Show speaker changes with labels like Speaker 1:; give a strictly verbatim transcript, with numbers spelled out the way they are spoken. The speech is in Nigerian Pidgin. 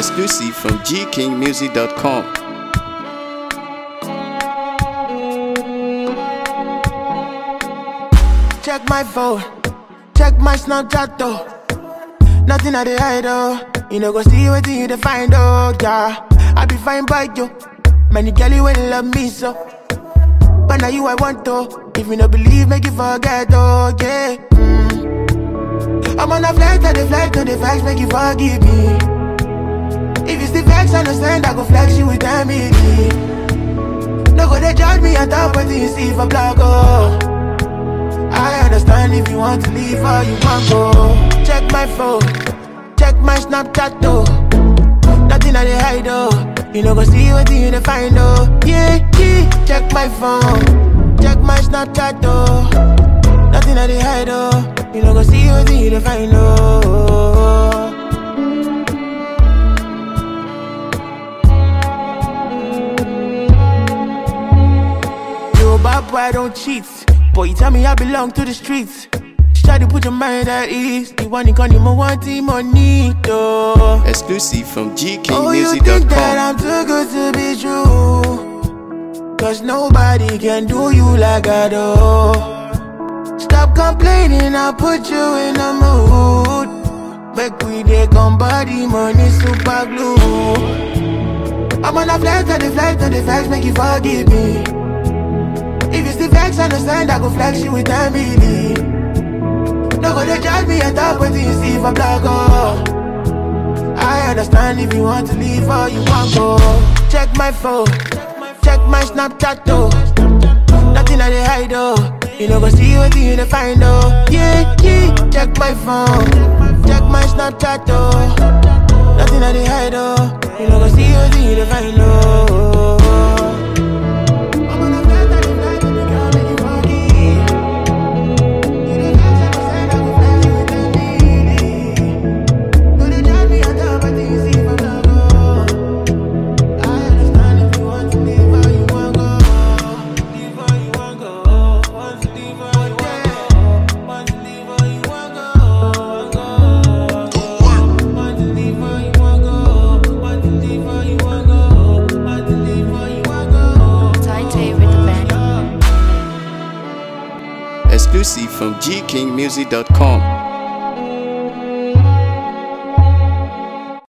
Speaker 1: Exclusive from G King Music dot com.
Speaker 2: Check my phone, check my Snapchat though. Nothing I dey hide oh. You know go see what you dey find oh yeah. I be fine by you, many girlie will love me so. But now you I want to. If you no believe, make you forget oh yeah. Mm. I'm on a flight, I dey flight to the facts, make you forgive me. If you still vex, understand I go flex you with family. No go they judge me and talk what you see for blog oh. I understand if you want to leave or you want go. Check my phone, check my Snapchat though. Nothing I dey hide oh. You know go see what you dey find oh. Yeah, yeah. Check my phone, check my Snapchat though. Nothing I dey hide oh. You know go see what you dey find oh. Yo, bad boy, I don't cheat. Boy, you tell me I belong to the streets. Try to put your mind at ease. You want it, you want it, money, though.
Speaker 1: Exclusive from G King
Speaker 2: Oh, you
Speaker 1: Music dot com.
Speaker 2: think that I'm too good to be true? Cause nobody can do you like I do. Stop complaining, I'll put you in a mood. Make we dey come body, money, super glue. I'm on a flight, on the flight, on the facts, make you forgive me. If you still vex, understand I go flex you with family. No go they judge me and talk what you see for blog oh. I understand if you want to leave or you want go. Check my phone, check my Snapchat though. Nothing I dey hide oh. You know go see what you dey find oh. Yeah, yeah. Check my phone, check my Snapchat though. Nothing I dey hide oh. You know go see what you dey find oh.
Speaker 1: Exclusive from G King Music dot com.